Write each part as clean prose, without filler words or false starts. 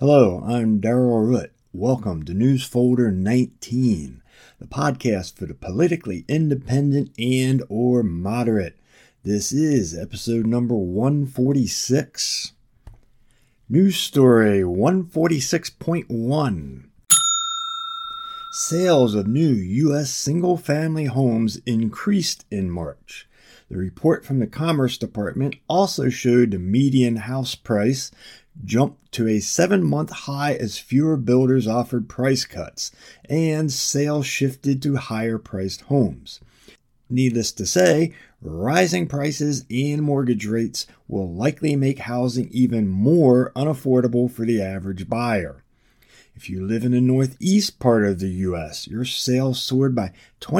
Hello, I'm Daryl Root. Welcome to News Folder 19, the podcast for the politically independent and or moderate. This is episode number 146. News story 146.1. Sales of new U.S. single-family homes increased in March. The report from the Commerce Department also showed the median house price jumped to a 7-month high as fewer builders offered price cuts, and sales shifted to higher-priced homes. Needless to say, rising prices and mortgage rates will likely make housing even more unaffordable for the average buyer. If you live in the northeast part of the U.S., your sales soared by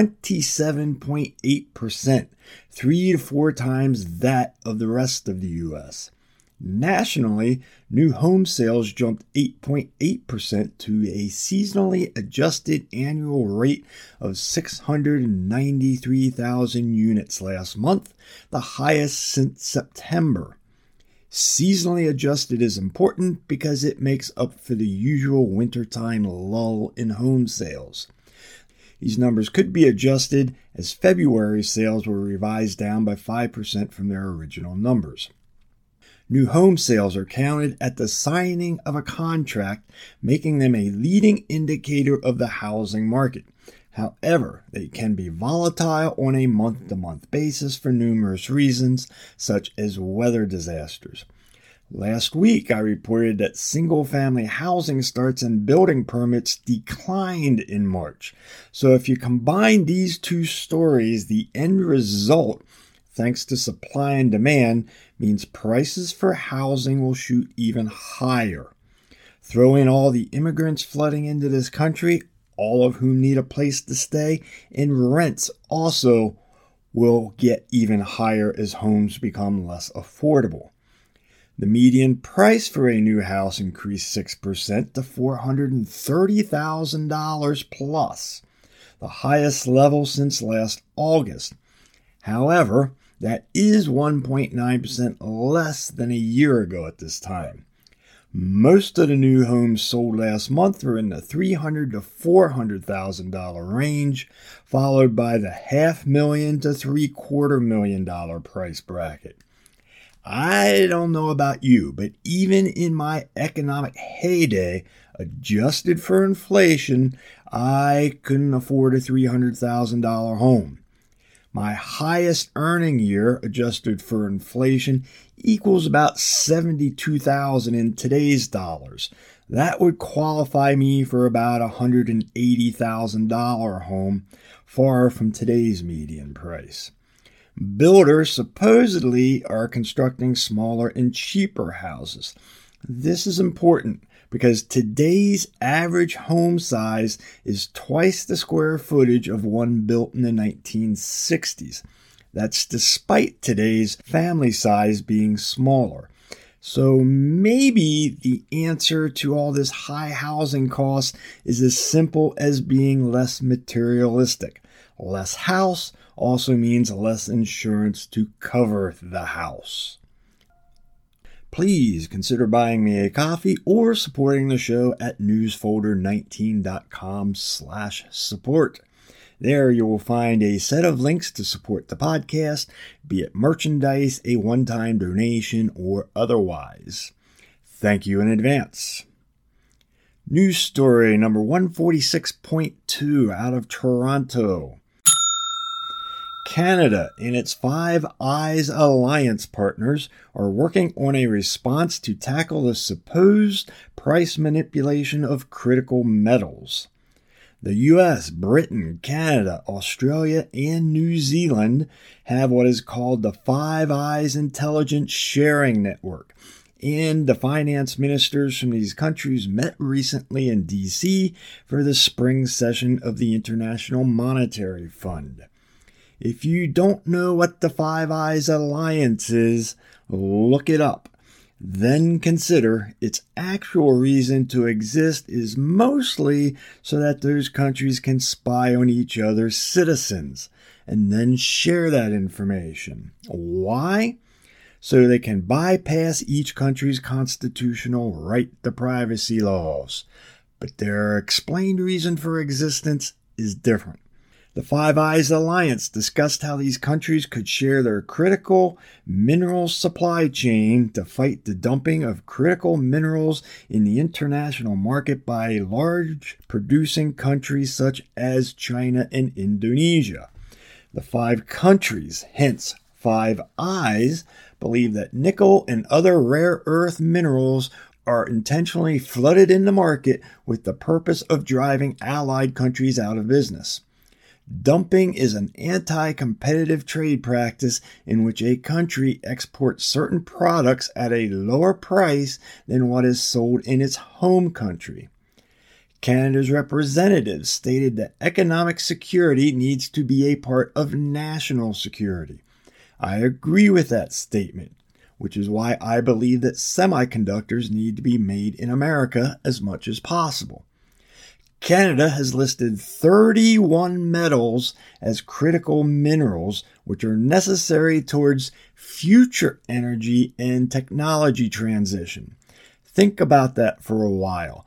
27.8%, 3 to 4 times that of the rest of the U.S. Nationally, new home sales jumped 8.8% to a seasonally adjusted annual rate of 693,000 units last month, the highest since September. Seasonally adjusted is important because it makes up for the usual wintertime lull in home sales. These numbers could be adjusted as February sales were revised down by 5% from their original numbers. New home sales are counted at the signing of a contract, making them a leading indicator of the housing market. However, they can be volatile on a month-to-month basis for numerous reasons, such as weather disasters. Last week, I reported that single-family housing starts and building permits declined in March. So if you combine these two stories, the end result, thanks to supply and demand, means prices for housing will shoot even higher. Throw in all the immigrants flooding into this country, all of whom need a place to stay, and rents also will get even higher as homes become less affordable. The median price for a new house increased 6% to $430,000 plus, the highest level since last August. However, that is 1.9% less than a year ago at this time. Most of the new homes sold last month were in the $300,000 to $400,000 range, followed by the $500,000 to $750,000 price bracket. I don't know about you, but even in my economic heyday, adjusted for inflation, I couldn't afford a $300,000 home. My highest earning year, adjusted for inflation, equals about $72,000 in today's dollars. That would qualify me for about a $180,000 home, far from today's median price. Builders supposedly are constructing smaller and cheaper houses. This is important because today's average home size is twice the square footage of one built in the 1960s. That's despite today's family size being smaller. So maybe the answer to all this high housing cost is as simple as being less materialistic. Less house also means less insurance to cover the house. Please consider buying me a coffee or supporting the show at newsfolder19.com/support. There you will find a set of links to support the podcast, be it merchandise, a one-time donation, or otherwise. Thank you in advance. News story number 146.2 out of Toronto. Canada and its Five Eyes Alliance partners are working on a response to tackle the supposed price manipulation of critical metals. The U.S., Britain, Canada, Australia, and New Zealand have what is called the Five Eyes Intelligence Sharing Network, and the finance ministers from these countries met recently in D.C. for the spring session of the International Monetary Fund. If you don't know what the Five Eyes Alliance is, look it up. Then consider its actual reason to exist is mostly so that those countries can spy on each other's citizens and then share that information. Why? so they can bypass each country's constitutional right to privacy laws. But their explained reason for existence is different. The Five Eyes Alliance discussed how these countries could share their critical mineral supply chain to fight the dumping of critical minerals in the international market by large producing countries such as China and Indonesia. The 5 countries, hence Five Eyes, believe that nickel and other rare earth minerals are intentionally flooded in the market with the purpose of driving allied countries out of business. Dumping is an anti-competitive trade practice in which a country exports certain products at a lower price than what is sold in its home country. Canada's representatives stated that economic security needs to be a part of national security. I agree with that statement, which is why I believe that semiconductors need to be made in America as much as possible. Canada has listed 31 metals as critical minerals, which are necessary towards future energy and technology transition. Think about that for a while.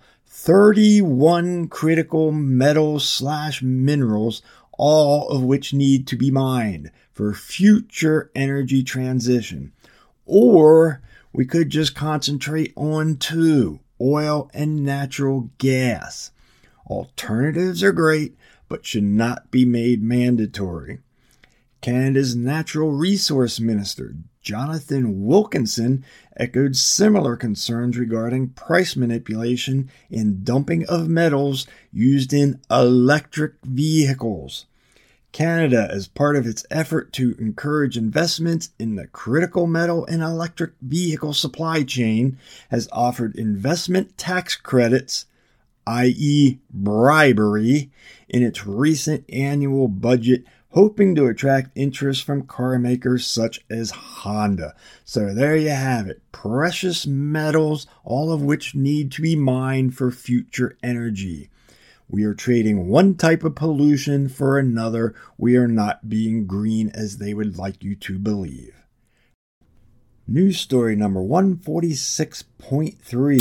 31 critical metals/minerals, all of which need to be mined for future energy transition. Or we could just concentrate on 2, oil and natural gas. Alternatives are great, but should not be made mandatory. Canada's Natural Resource Minister, Jonathan Wilkinson, echoed similar concerns regarding price manipulation and dumping of metals used in electric vehicles. Canada, as part of its effort to encourage investments in the critical metal and electric vehicle supply chain, has offered investment tax credits, i.e. bribery, in its recent annual budget, hoping to attract interest from car makers such as Honda. So there you have it. Precious metals, all of which need to be mined for future energy. We are trading one type of pollution for another. We are not being green as they would like you to believe. News story number 146.3.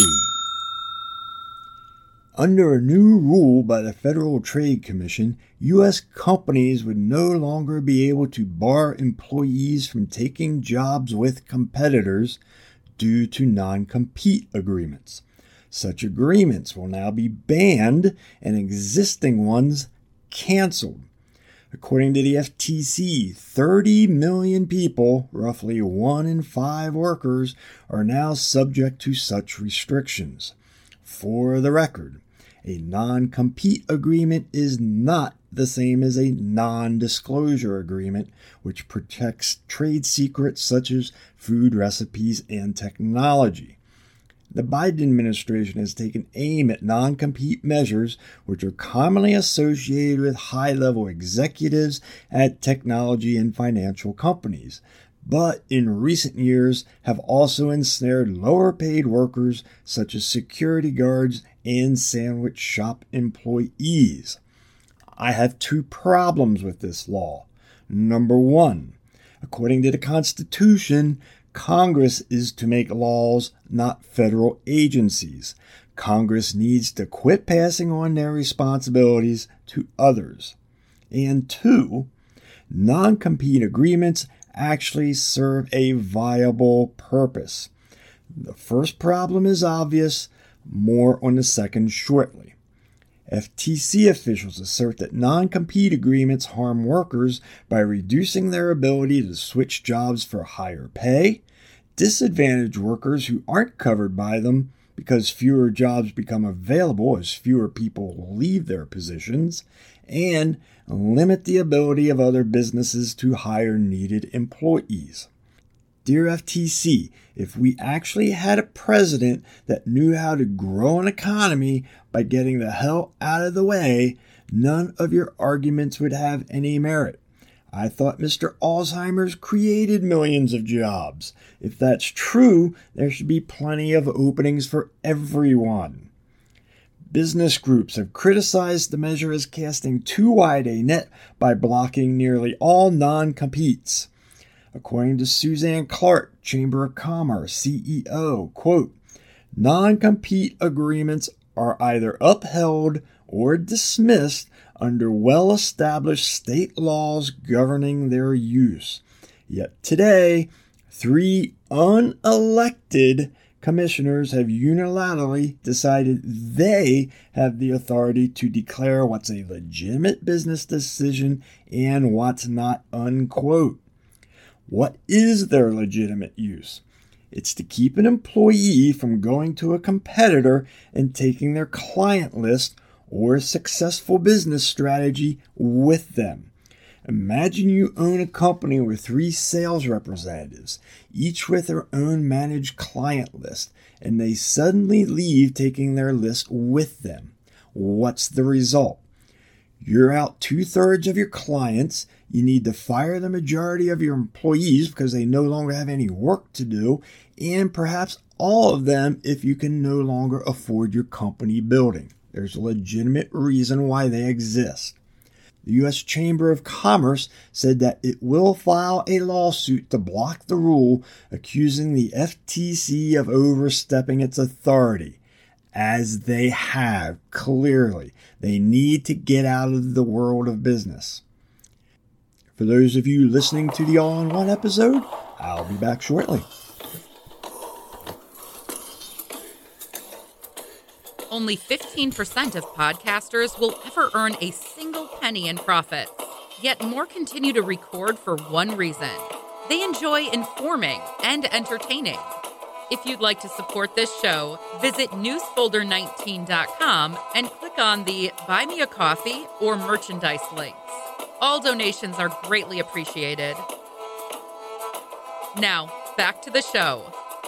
Under a new rule by the Federal Trade Commission, U.S. companies would no longer be able to bar employees from taking jobs with competitors due to non-compete agreements. Such agreements will now be banned and existing ones canceled. According to the FTC, 30 million people, roughly 1 in 5 workers, are now subject to such restrictions. For the record, a non-compete agreement is not the same as a non-disclosure agreement, which protects trade secrets such as food recipes and technology. The Biden administration has taken aim at non-compete measures which are commonly associated with high-level executives at technology and financial companies, but in recent years have also ensnared lower-paid workers such as security guards and sandwich shop employees. I have 2 problems with this law. Number 1, according to the Constitution, Congress is to make laws, not federal agencies. Congress needs to quit passing on their responsibilities to others. And 2, non-compete agreements actually serve a viable purpose. The first problem is obvious, more on the second shortly. FTC officials assert that non-compete agreements harm workers by reducing their ability to switch jobs for higher pay, disadvantage workers who aren't covered by them because fewer jobs become available as fewer people leave their positions, and limit the ability of other businesses to hire needed employees. Dear FTC, if we actually had a president that knew how to grow an economy by getting the hell out of the way, none of your arguments would have any merit. I thought Mr. Alzheimer's created millions of jobs. If that's true, there should be plenty of openings for everyone. Business groups have criticized the measure as casting too wide a net by blocking nearly all non-competes. According to Suzanne Clark, Chamber of Commerce CEO, quote, non-compete agreements are either upheld or dismissed under well-established state laws governing their use. Yet today, 3 unelected commissioners have unilaterally decided they have the authority to declare what's a legitimate business decision and what's not, unquote. What is their legitimate use? It's to keep an employee from going to a competitor and taking their client list or successful business strategy with them. Imagine you own a company with 3 sales representatives, each with their own managed client list, and they suddenly leave taking their list with them. What's the result? You're out 2/3 of your clients. You need to fire the majority of your employees because they no longer have any work to do, and perhaps all of them if you can no longer afford your company building. There's a legitimate reason why they exist. The U.S. Chamber of Commerce said that it will file a lawsuit to block the rule, accusing the FTC of overstepping its authority. As they have, clearly. They need to get out of the world of business. For those of you listening to the All-in-One episode, I'll be back shortly. Only 15% of podcasters will ever earn a single penny in profits. Yet more continue to record for one reason. They enjoy informing and entertaining. If you'd like to support this show, visit newsfolder19.com and click on the Buy Me a Coffee or merchandise links. All donations are greatly appreciated. Now, back to the show.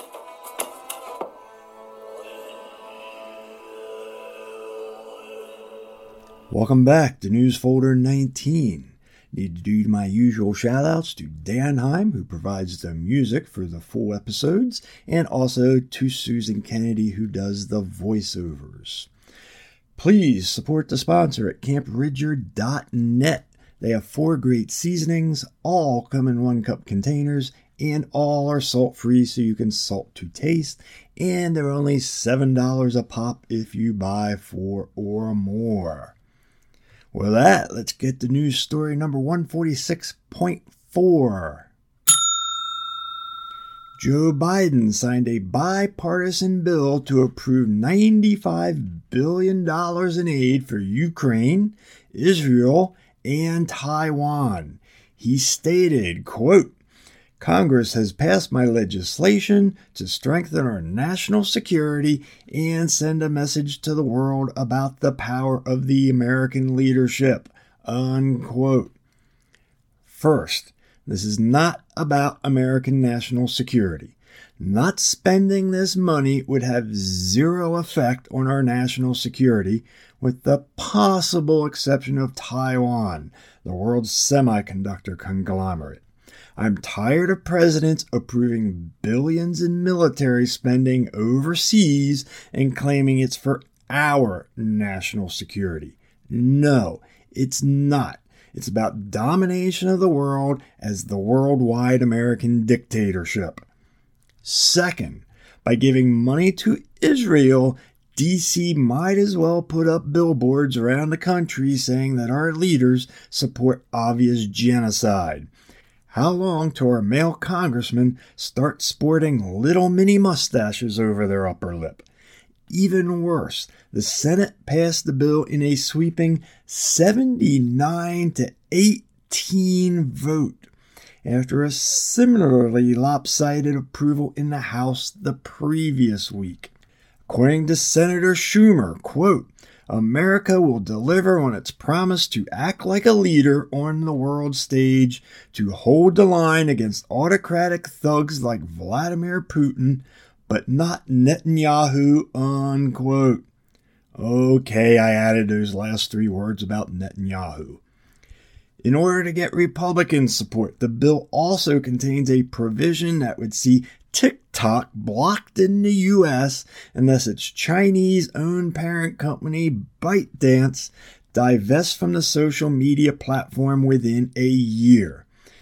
Welcome back to Newsfolder 19. Need to do my usual shout-outs to Dan Heim, who provides the music for the full episodes, and also to Susan Kennedy, who does the voiceovers. Please support the sponsor at CampRidger.net. They have 4 great seasonings, all come in 1-cup containers, and all are salt-free so you can salt to taste, and they're only $7 a pop if you buy 4 or more. With that, let's get to news story number 146.4. Joe Biden signed a bipartisan bill to approve $95 billion in aid for Ukraine, Israel, and Taiwan. He stated, quote, Congress has passed my legislation to strengthen our national security and send a message to the world about the power of the American leadership, unquote. First, this is not about American national security. Not spending this money would have zero effect on our national security, with the possible exception of Taiwan, the world's semiconductor conglomerate. I'm tired of presidents approving billions in military spending overseas and claiming it's for our national security. No, it's not. It's about domination of the world as the worldwide American dictatorship. Second, by giving money to Israel, D.C. might as well put up billboards around the country saying that our leaders support obvious genocide. How long till our male congressmen start sporting little mini mustaches over their upper lip? Even worse, the Senate passed the bill in a sweeping 79-18 vote, after a similarly lopsided approval in the House the previous week. According to Senator Schumer, quote, America will deliver on its promise to act like a leader on the world stage, to hold the line against autocratic thugs like Vladimir Putin, but not Netanyahu, unquote. Okay, I added those last 3 words about Netanyahu. In order to get Republican support, the bill also contains a provision that would see TikTok blocked in the U.S. unless its Chinese-owned parent company, ByteDance, divests from the social media platform within a year.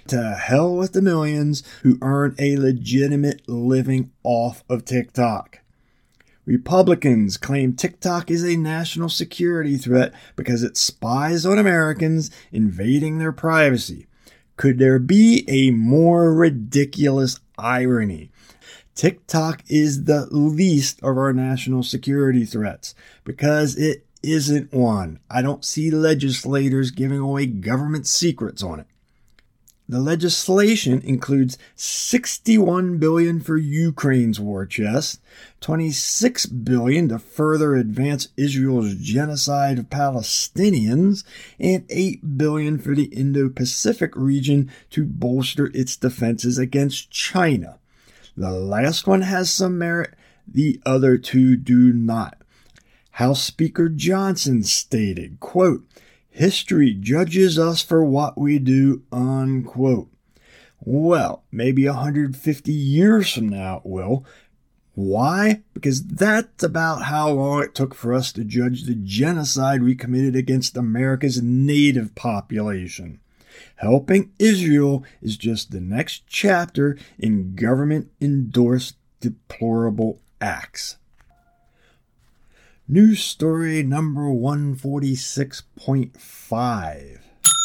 To hell with the millions who earn a legitimate living off of TikTok. Republicans claim TikTok is a national security threat because it spies on Americans, invading their privacy. Could there be a more ridiculous irony? TikTok is the least of our national security threats because it isn't one. I don't see legislators giving away government secrets on it. The legislation includes $61 billion for Ukraine's war chest, $26 billion to further advance Israel's genocide of Palestinians, and $8 billion for the Indo-Pacific region to bolster its defenses against China. The last one has some merit, the other two do not. House Speaker Johnson stated, quote, "History judges us for what we do," unquote. Well, maybe 150 years from now it will. Why? Because that's about how long it took for us to judge the genocide we committed against America's native population. Helping Israel is just the next chapter in government-endorsed deplorable acts. News story number 146.5.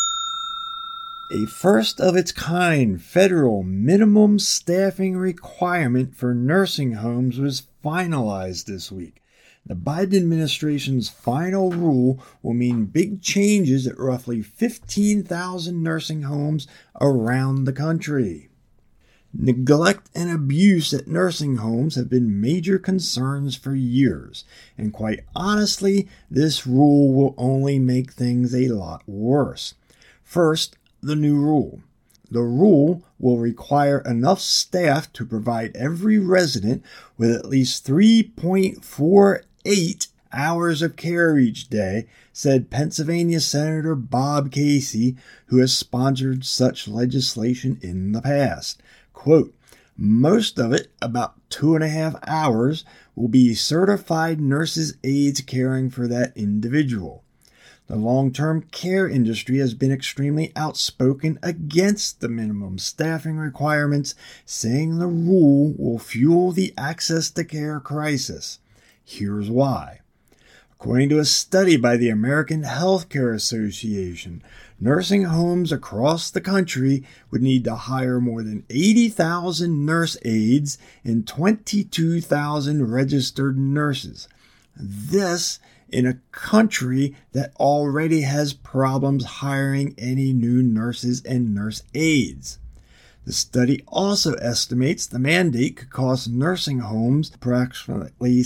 A first-of-its-kind federal minimum staffing requirement for nursing homes was finalized this week. The Biden administration's final rule will mean big changes at roughly 15,000 nursing homes around the country. Neglect and abuse at nursing homes have been major concerns for years, and quite honestly, this rule will only make things a lot worse. First, the new rule. The rule will require enough staff to provide every resident with at least 3.48 hours of care each day, said Pennsylvania Senator Bob Casey, who has sponsored such legislation in the past. Quote, "Most of it, about 2.5 hours, will be certified nurses' aides caring for that individual." The long-term care industry has been extremely outspoken against the minimum staffing requirements, saying the rule will fuel the access to care crisis. Here's why. According to a study by the American Healthcare Association, nursing homes across the country would need to hire more than 80,000 nurse aides and 22,000 registered nurses. This in a country that already has problems hiring any new nurses and nurse aides. The study also estimates the mandate could cost nursing homes approximately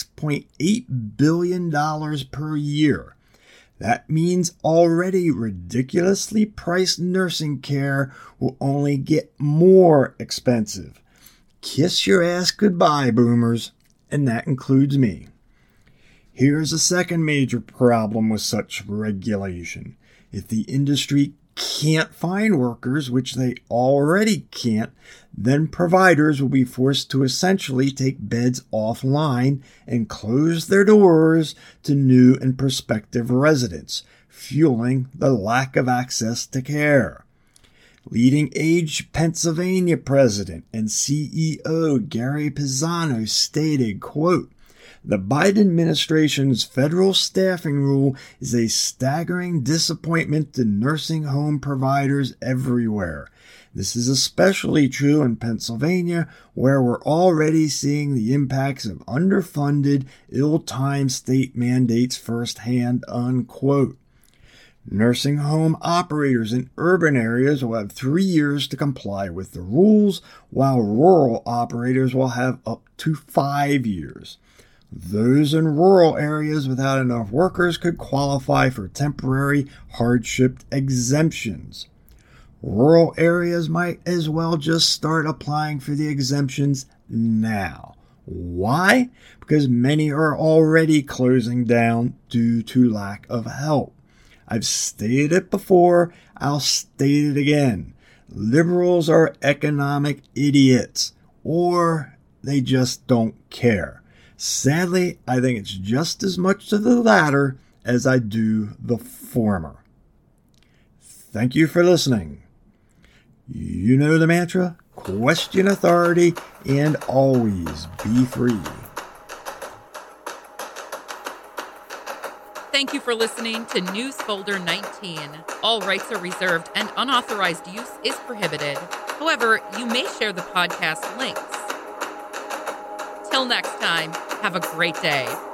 $6.8 billion per year. That means already ridiculously priced nursing care will only get more expensive. Kiss your ass goodbye, boomers, and that includes me. Here's a second major problem with such regulation. If the industry can't find workers, which they already can't, then providers will be forced to essentially take beds offline and close their doors to new and prospective residents, fueling the lack of access to care. Leading Age Pennsylvania president and CEO Gary Pisano stated, quote, "The Biden administration's federal staffing rule is a staggering disappointment to nursing home providers everywhere. This is especially true in Pennsylvania, where we're already seeing the impacts of underfunded, ill-timed state mandates firsthand," unquote. Nursing home operators in urban areas will have 3 years to comply with the rules, while rural operators will have up to 5 years. Those in rural areas without enough workers could qualify for temporary hardship exemptions. Rural areas might as well just start applying for the exemptions now. Why? Because many are already closing down due to lack of help. I've stated it before, I'll state it again. Liberals are economic idiots, or they just don't care. Sadly, I think it's just as much to the latter as I do the former. Thank you for listening. You know the mantra: question authority and always be free. Thank you for listening to News Folder 19. All rights are reserved and unauthorized use is prohibited. However, you may share the podcast links. Till next time, have a great day.